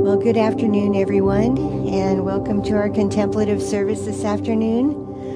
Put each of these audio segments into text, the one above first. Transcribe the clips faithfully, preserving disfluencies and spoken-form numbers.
Well, good afternoon, everyone, and welcome to our contemplative service this afternoon.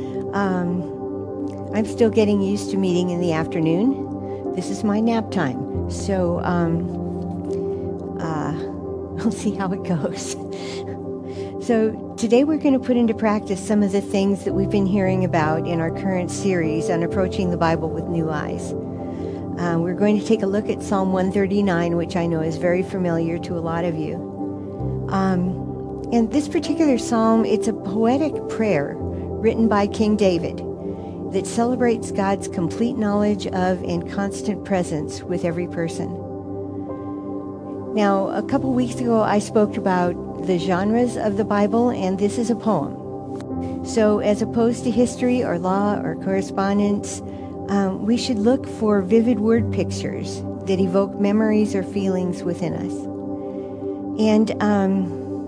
Um, I'm still getting used to meeting in the afternoon. This is my nap time, so um, uh, we'll see how it goes. So today we're going to put into practice some of the things that we've been hearing about in our current series on approaching the Bible with new eyes. Uh, we're going to take a look at Psalm one thirty-nine, which I know is very familiar to a lot of you. Um, and this particular psalm, it's a poetic prayer written by King David that celebrates God's complete knowledge of and constant presence with every person. Now, a couple weeks ago, I spoke about the genres of the Bible, and this is a poem. So as opposed to history or law or correspondence, um, we should look for vivid word pictures that evoke memories or feelings within us. And um,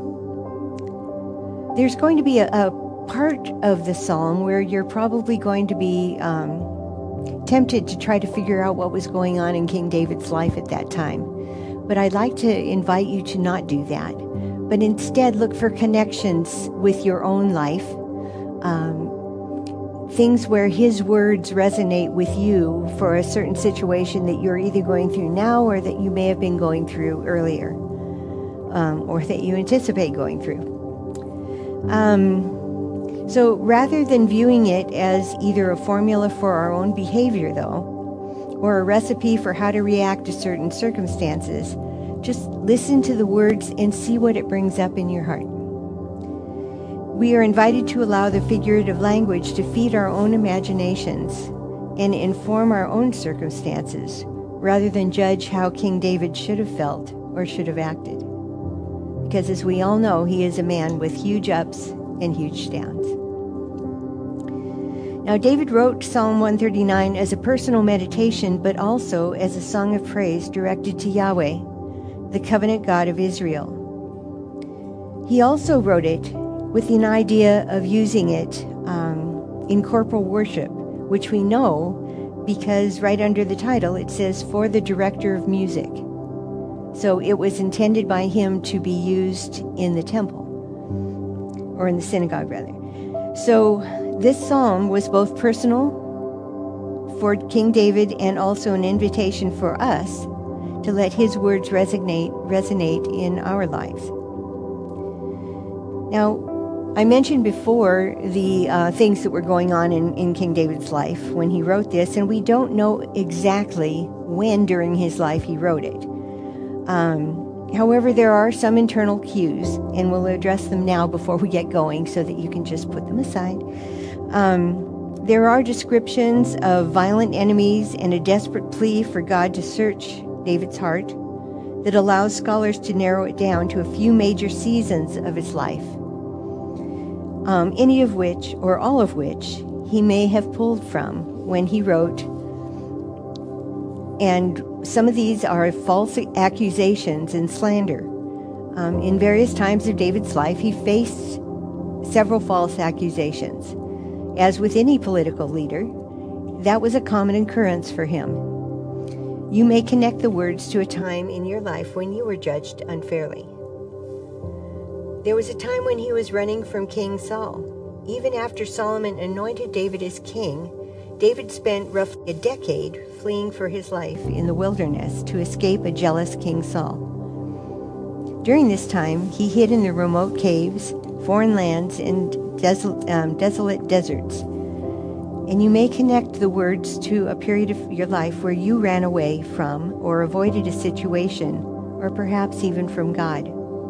there's going to be a, a part of the psalm where you're probably going to be um, tempted to try to figure out what was going on in King David's life at that time. But I'd like to invite you to not do that, but instead look for connections with your own life, um, things where his words resonate with you for a certain situation that you're either going through now or that you may have been going through earlier. Um, or that you anticipate going through. Um, so rather than viewing it as either a formula for our own behavior, though, or a recipe for how to react to certain circumstances, just listen to the words and see what it brings up in your heart. We are invited to allow the figurative language to feed our own imaginations and inform our own circumstances, rather than judge how King David should have felt or should have acted. Because as we all know, he is a man with huge ups and huge downs. Now, David wrote Psalm one thirty-nine as a personal meditation, but also as a song of praise directed to Yahweh, the covenant God of Israel. He also wrote it with an idea of using it um, in corporal worship, which we know because right under the title it says, "For the director of music." So it was intended by him to be used in the temple, or in the synagogue, rather. So this psalm was both personal for King David and also an invitation for us to let his words resonate, resonate in our lives. Now, I mentioned before the uh, things that were going on in, in King David's life when he wrote this, and we don't know exactly when during his life he wrote it. Um, however, there are some internal cues, and we'll address them now before we get going so that you can just put them aside. Um, there are descriptions of violent enemies and a desperate plea for God to search David's heart that allows scholars to narrow it down to a few major seasons of his life, um, any of which, or all of which, he may have pulled from when he wrote. And some of these are false accusations and slander. Um, in various times of David's life, he faced several false accusations. As with any political leader, that was a common occurrence for him. You may connect the words to a time in your life when you were judged unfairly. There was a time when he was running from King Saul. Even after Solomon anointed David as king, David spent roughly a decade fleeing for his life in the wilderness to escape a jealous King Saul. During this time, he hid in the remote caves, foreign lands, and desol- um, desolate deserts. And you may connect the words to a period of your life where you ran away from or avoided a situation, or perhaps even from God.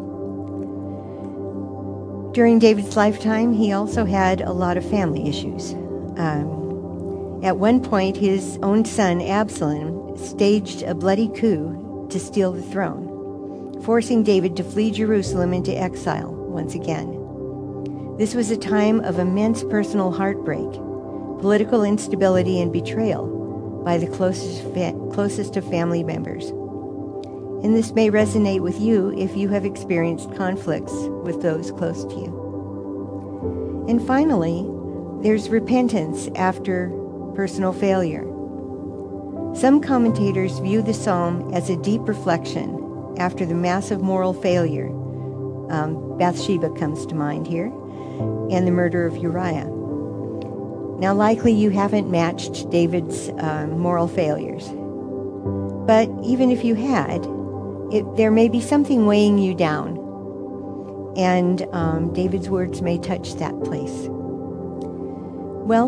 During David's lifetime, he also had a lot of family issues. Um, At one point, his own son, Absalom, staged a bloody coup to steal the throne, forcing David to flee Jerusalem into exile once again. This was a time of immense personal heartbreak, political instability, and betrayal by the closest, fa- closest of family members. And this may resonate with you if you have experienced conflicts with those close to you. And finally, there's repentance after personal failure. Some commentators view the psalm as a deep reflection after the massive moral failure Um, Bathsheba comes to mind here, and the murder of Uriah. Now, likely you haven't matched David's uh, moral failures. But even if you had, it, there may be something weighing you down. And um, David's words may touch that place. Well,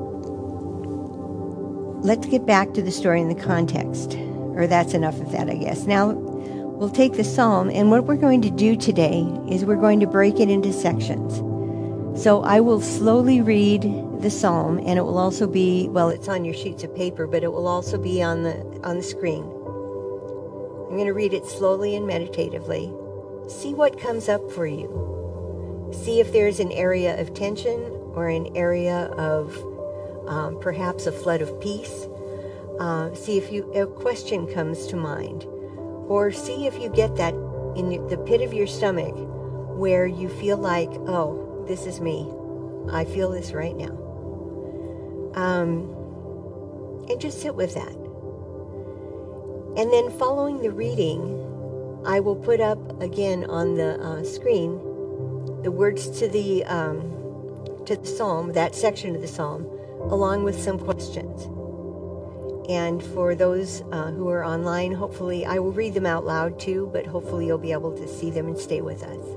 let's get back to the story in the context. Or that's enough of that, I guess. Now, we'll take the psalm, and what we're going to do today is we're going to break it into sections. So I will slowly read the psalm, and it will also be, well, it's on your sheets of paper, but it will also be on the on the screen. I'm going to read it slowly and meditatively. See what comes up for you. See if there's an area of tension or an area of um, perhaps a flood of peace. Uh, see if you a question comes to mind, or see if you get that in the pit of your stomach where you feel like, oh, this is me. I feel this right now. Um, and just sit with that. And then following the reading, I will put up again on the uh, screen the words to the um, to the psalm, that section of the psalm, along with some questions. And for those uh, who are online, hopefully I will read them out loud too, but hopefully you'll be able to see them and stay with us.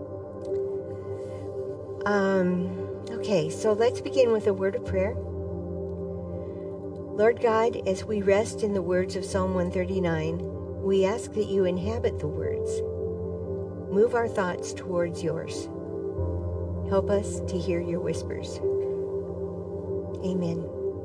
Um, okay, so let's begin with a word of prayer. Lord God, as we rest in the words of Psalm one thirty-nine, we ask that you inhabit the words. Move our thoughts towards yours. Help us to hear your whispers. Amen.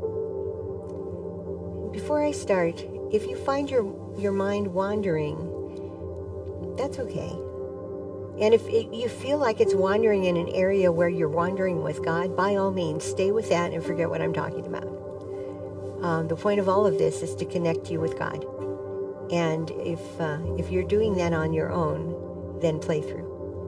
Before I start, if you find your, your mind wandering, that's okay. And if it, you feel like it's wandering in an area where you're wandering with God, by all means, stay with that and forget what I'm talking about. Um, the point of all of this is to connect you with God. And if uh, if you're doing that on your own, then play through.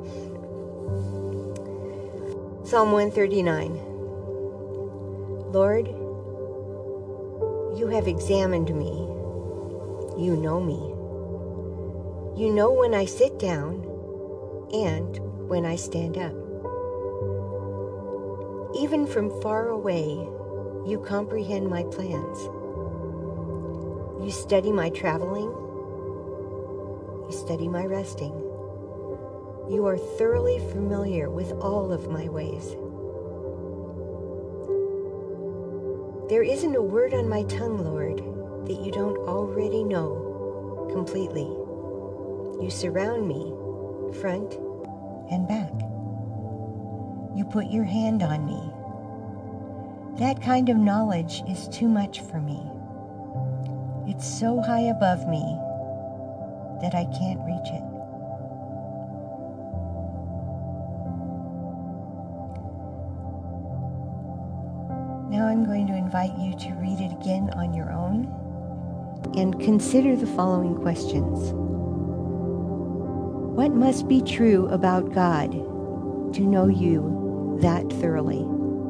Psalm one thirty-nine. Lord, you have examined me. You know me. You know when I sit down and when I stand up. Even from far away, you comprehend my plans. You study my traveling. You study my resting. You are thoroughly familiar with all of my ways. There isn't a word on my tongue, Lord, that you don't already know completely. You surround me, front and back. You put your hand on me. That kind of knowledge is too much for me. It's so high above me that I can't reach it. Now I'm going to invite you to read it again on your own and consider the following questions. What must be true about God to know you that thoroughly?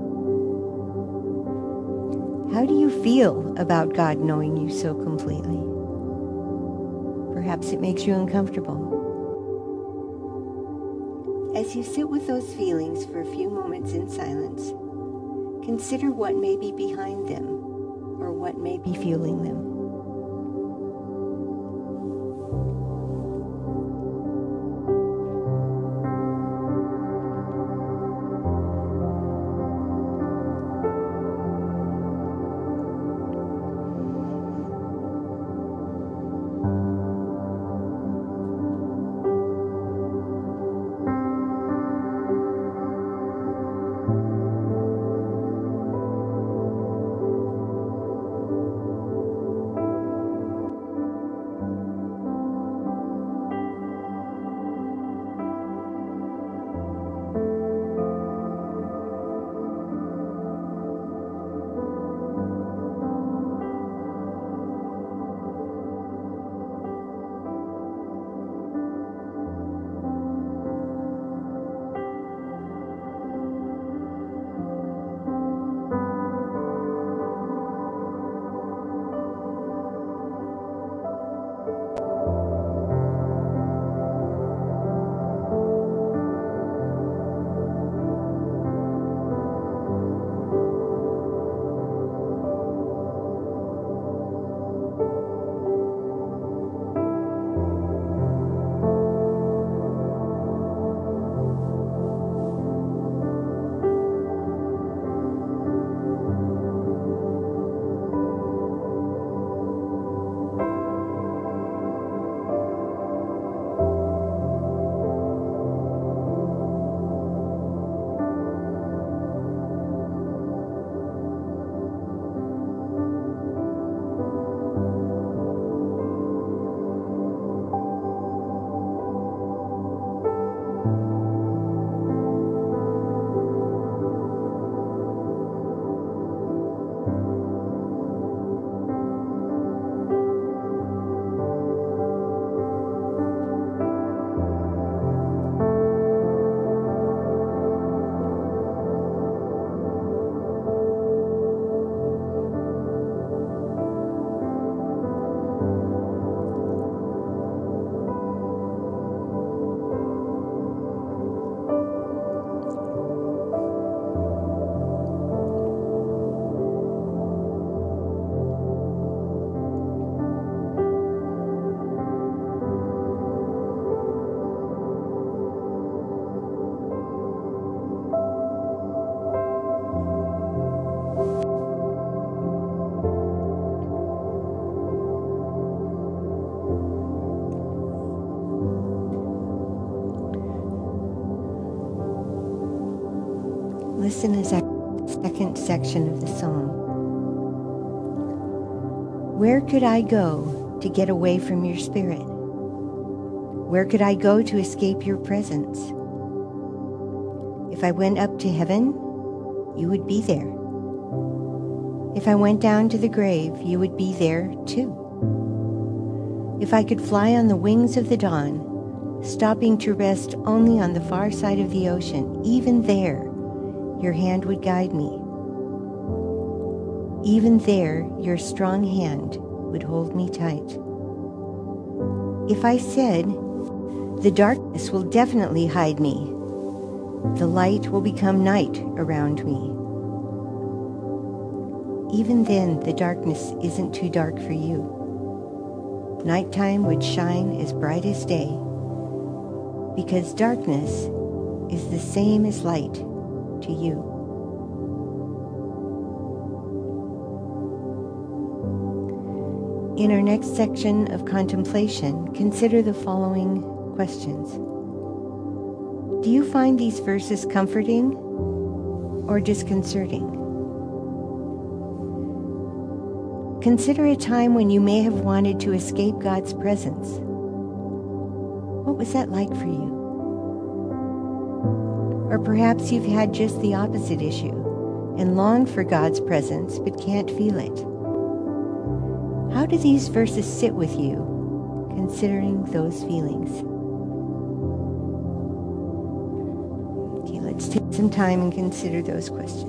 How do you feel about God knowing you so completely? Perhaps it makes you uncomfortable. As you sit with those feelings for a few moments in silence, consider what may be behind them or what may be fueling them. listen as I read the second section of the song. Where could I go to get away from your spirit? Where could I go to escape your presence? If I went up to heaven, you would be there. If I went down to the grave, you would be there too. If I could fly on the wings of the dawn, stopping to rest only on the far side of the ocean, even there, your hand would guide me. Even there, your strong hand would hold me tight. If I said, the darkness will definitely hide me, the light will become night around me. Even then, the darkness isn't too dark for you. Nighttime would shine as bright as day, because darkness is the same as light to you. In our next section of contemplation, consider the following questions. Do you find these verses comforting or disconcerting? Consider a time when you may have wanted to escape God's presence. What was that like for you? Or perhaps you've had just the opposite issue and long for God's presence but can't feel it. How do these verses sit with you, considering those feelings? Okay, let's take some time and consider those questions.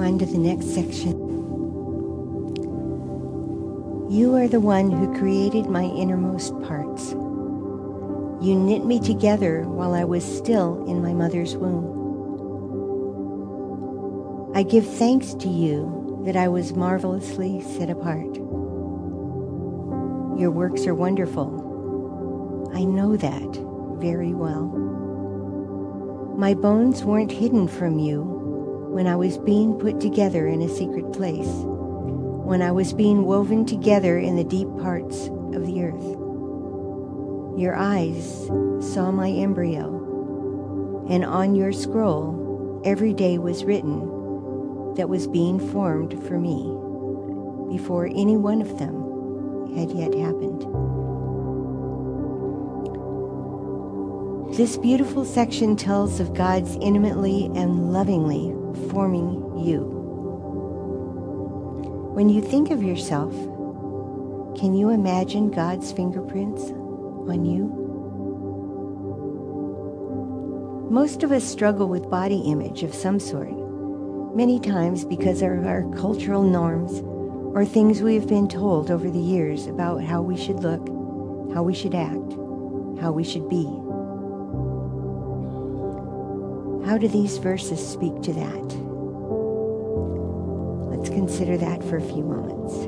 on to the next section. You are the one who created my innermost parts. You knit me together while I was still in my mother's womb. I give thanks to you that I was marvelously set apart. Your works are wonderful. I know that very well. My bones weren't hidden from you when I was being put together in a secret place, when I was being woven together in the deep parts of the earth. Your eyes saw my embryo, and on your scroll every day was written that was being formed for me before any one of them had yet happened. This beautiful section tells of God's intimately and lovingly forming you. When you think of yourself, can you imagine God's fingerprints on you? Most of us struggle with body image of some sort, many times because of our cultural norms or things we have been told over the years about how we should look, how we should act, how we should be. How do these verses speak to that? Let's consider that for a few moments.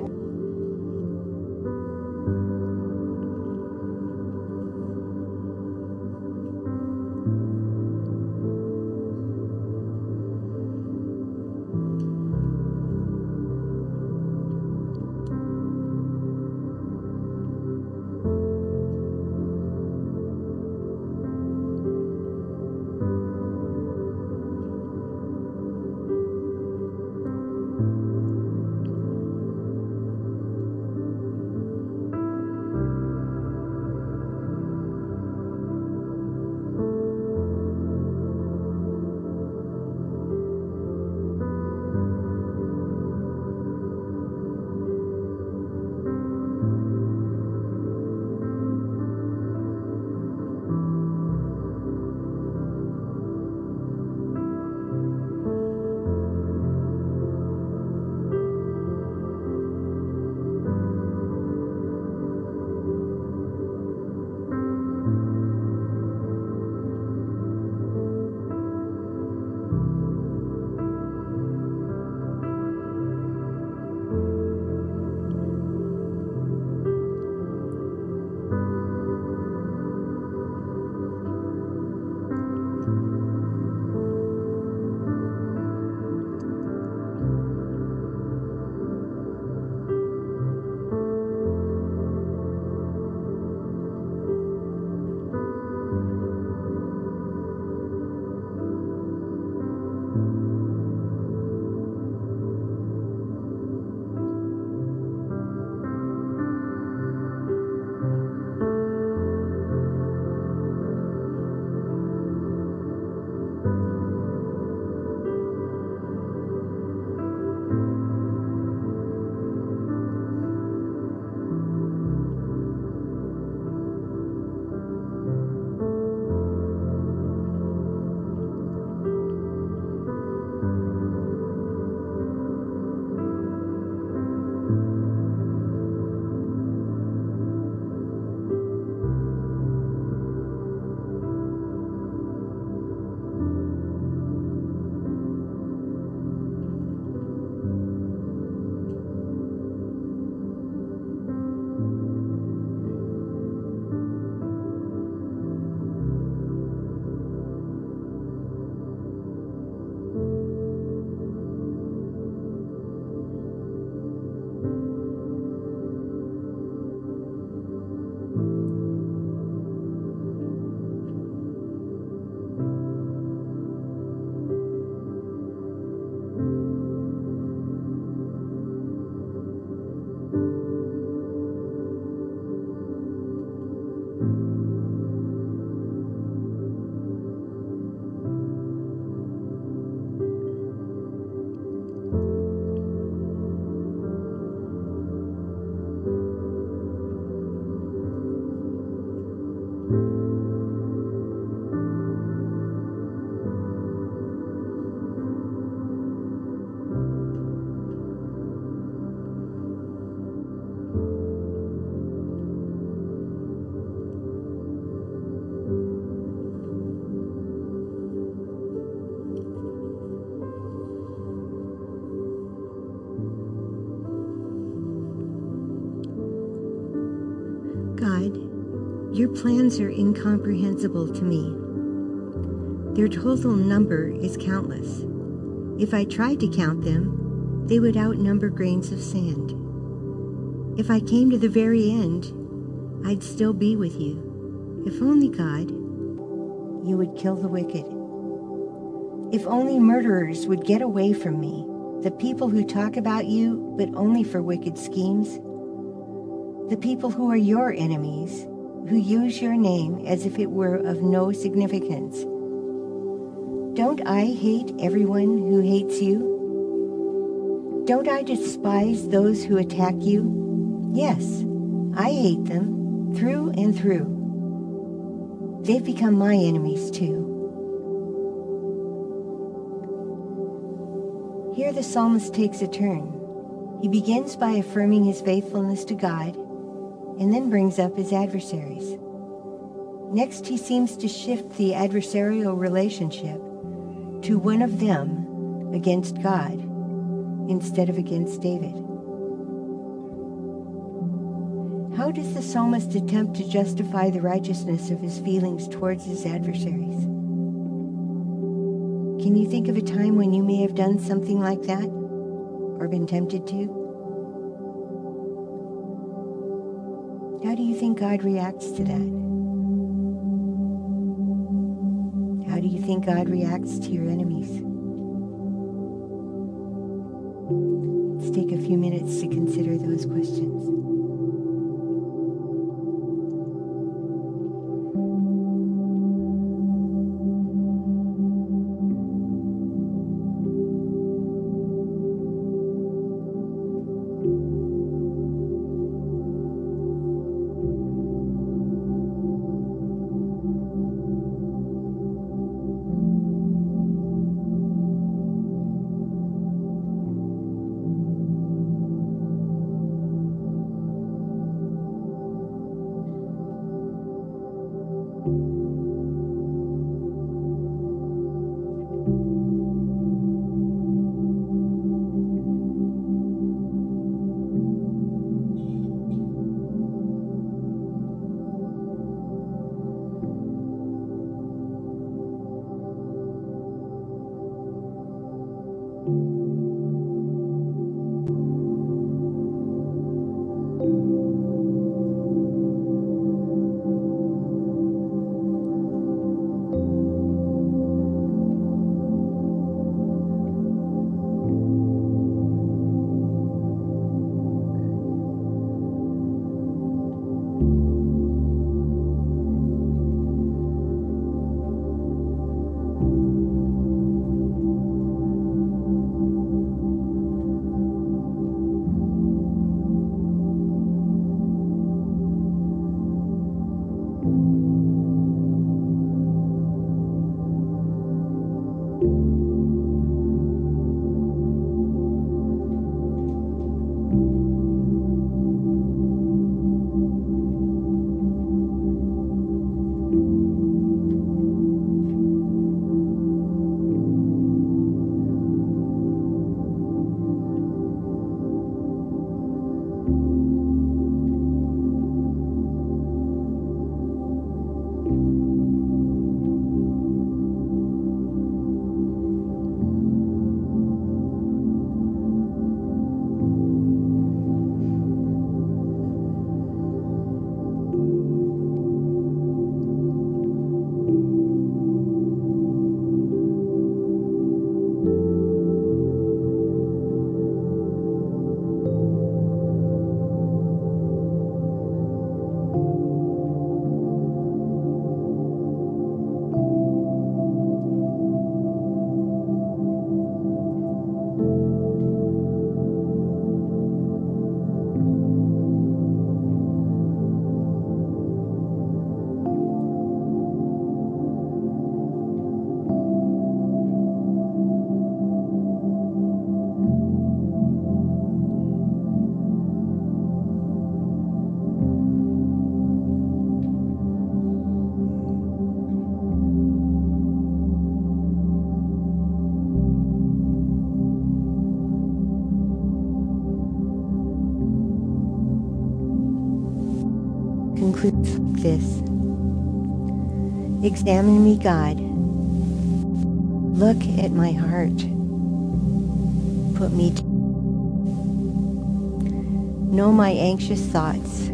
plans are incomprehensible to me. Their total number is countless. If I tried to count them, they would outnumber grains of sand. If I came to the very end, I'd still be with you. If only, God, you would kill the wicked. If only murderers would get away from me, the people who talk about you, but only for wicked schemes. The people who are your enemies, who use your name as if it were of no significance. Don't I hate everyone who hates you? Don't I despise those who attack you? Yes, I hate them through and through. They've become my enemies too. Here the psalmist takes a turn. He begins by affirming his faithfulness to God, and then brings up his adversaries. Next, he seems to shift the adversarial relationship to one of them against God instead of against David. How does the psalmist attempt to justify the righteousness of his feelings towards his adversaries? Can you think of a time when you may have done something like that, or been tempted to? How do you think God reacts to that? How do you think God reacts to your enemies? Let's take a few minutes to consider those questions. Concludes this. Examine me, God. Look at my heart. Put me to know my anxious thoughts.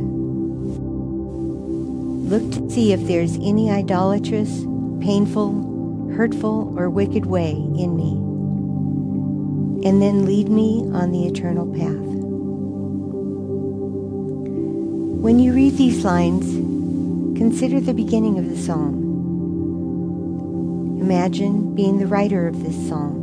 Look to see if there's any idolatrous, painful, hurtful, or wicked way in me. And then lead me on the eternal path. When you read these lines, consider the beginning of the psalm. Imagine being the writer of this psalm.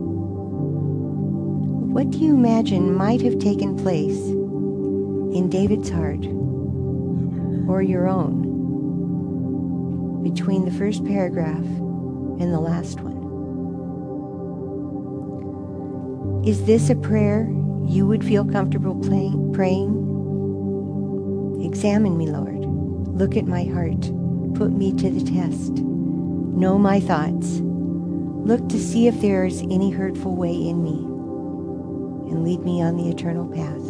What do you imagine might have taken place in David's heart, or your own, between the first paragraph and the last one? Is this a prayer you would feel comfortable playing, praying? Examine me, Lord. Look at my heart. Put me to the test. Know my thoughts. Look to see if there is any hurtful way in me, and lead me on the eternal path.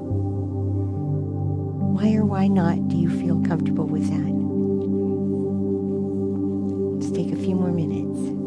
Why or why not do you feel comfortable with that? Let's take a few more minutes.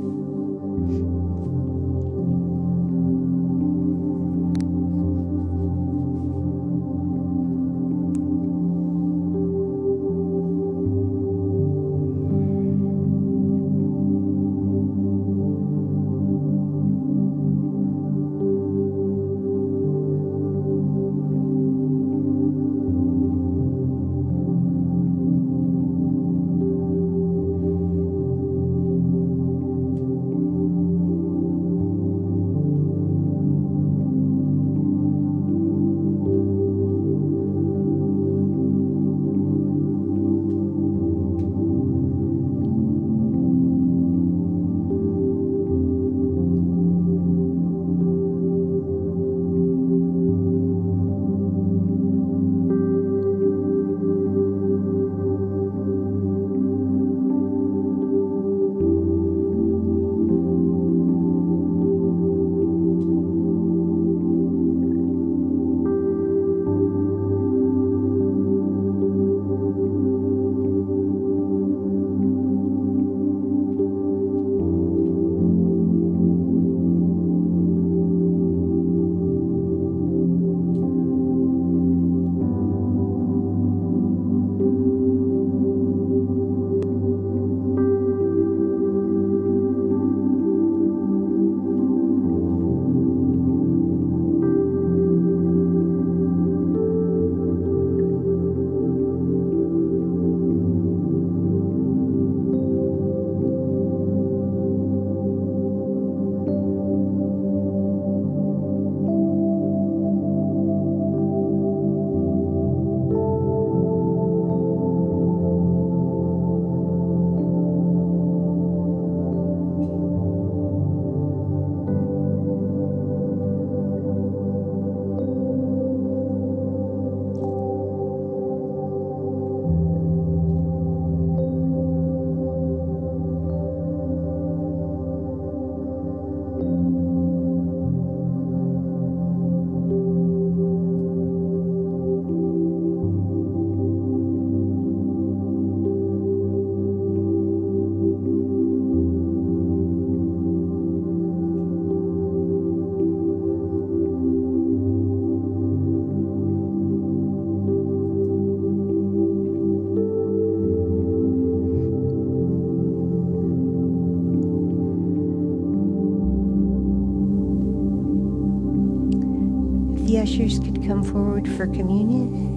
The ushers could come forward for communion.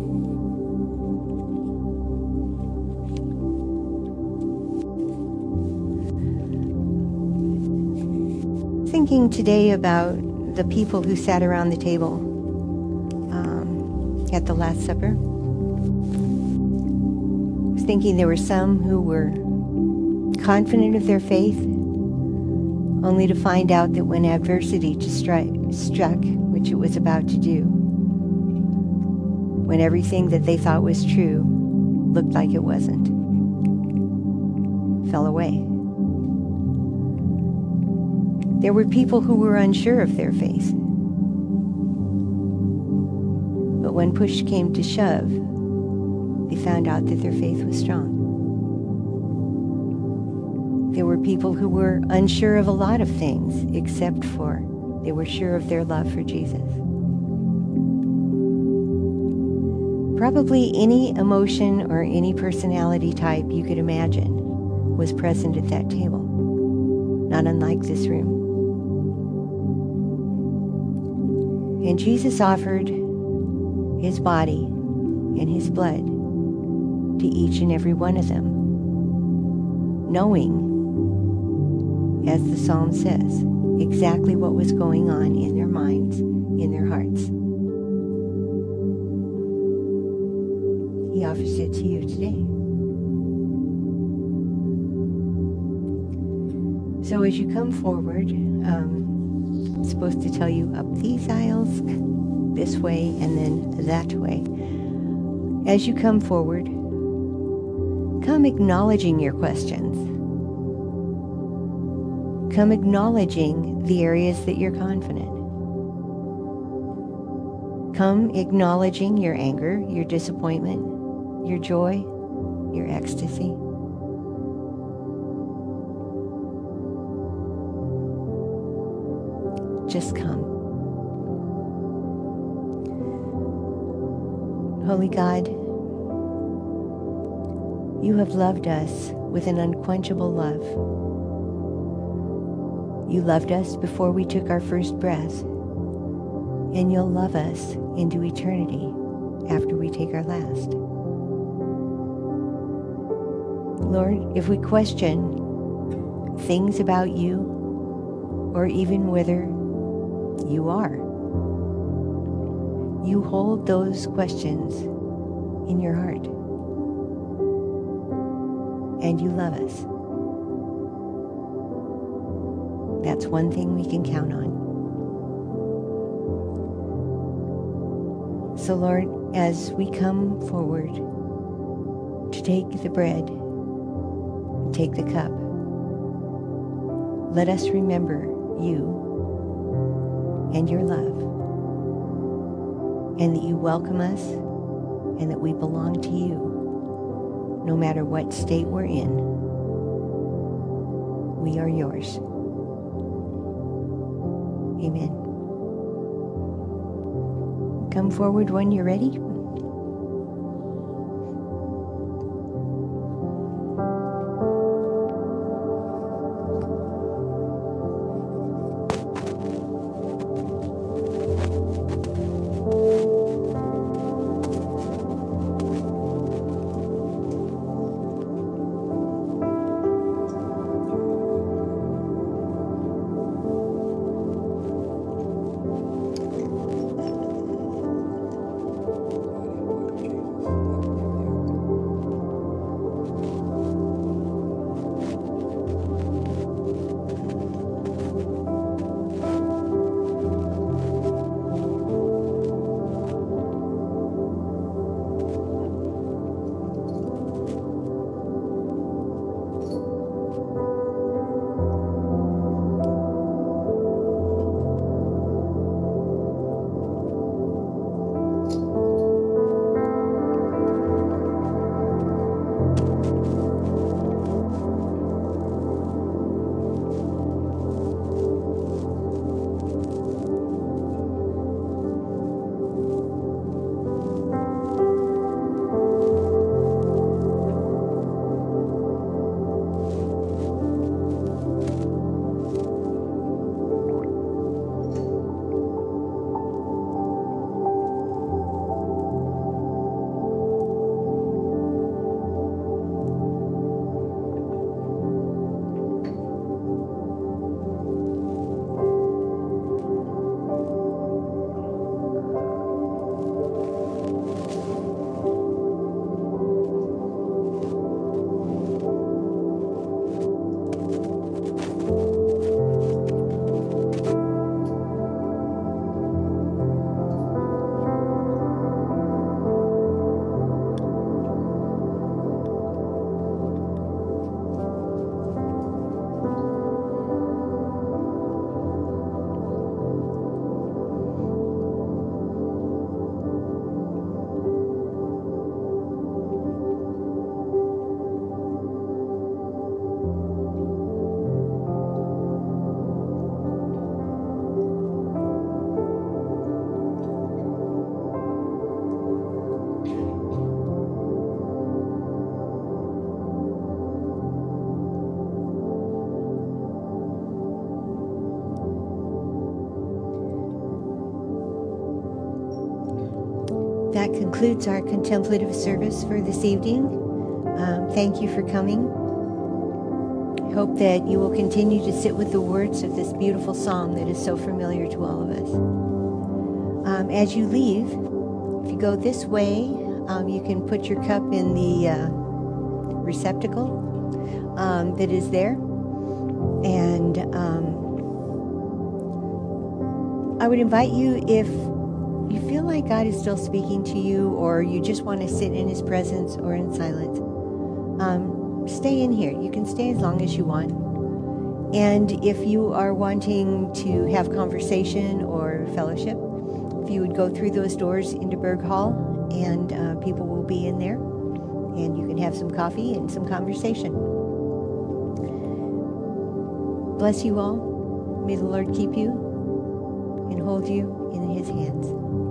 Thinking today about the people who sat around the table um, at the Last Supper. I was thinking there were some who were confident of their faith, only to find out that when adversity to stri- struck, which it was about to do, when everything that they thought was true looked like it wasn't, fell away. There were people who were unsure of their faith, but when push came to shove, they found out that their faith was strong. There were people who were unsure of a lot of things, except for they were sure of their love for Jesus. Probably any emotion or any personality type you could imagine was present at that table, not unlike this room. And Jesus offered his body and his blood to each and every one of them, knowing, as the psalm says, exactly what was going on in their minds, in their hearts. He offers it to you today. So as you come forward, um, I'm supposed to tell you up these aisles, this way, and then that way. As you come forward, come acknowledging your questions. Come acknowledging the areas that you're confident. Come acknowledging your anger, your disappointment, your joy, your ecstasy. Just come. Holy God, you have loved us with an unquenchable love. You loved us before we took our first breath, and you'll love us into eternity after we take our last. Lord, if we question things about you, or even whether you are, you hold those questions in your heart, and you love us. That's one thing we can count on. So Lord, as we come forward to take the bread, take the cup, let us remember you and your love, and that you welcome us, and that we belong to you, no matter what state we're in. We are yours. Amen. Come forward when you're ready. that concludes our contemplative service for this evening. Um, thank you for coming. I hope that you will continue to sit with the words of this beautiful song that is so familiar to all of us. Um, as you leave, if you go this way, um, you can put your cup in the uh, receptacle um, that is there. And um, I would invite you, if you feel like God is still speaking to you, or you just want to sit in his presence or in silence, um, stay in here. You can stay as long as you want. And if you are wanting to have conversation or fellowship, if you would go through those doors into Berg Hall, and uh, people will be in there, and you can have some coffee and some conversation. Bless you all. May the Lord keep you and hold you in his hands.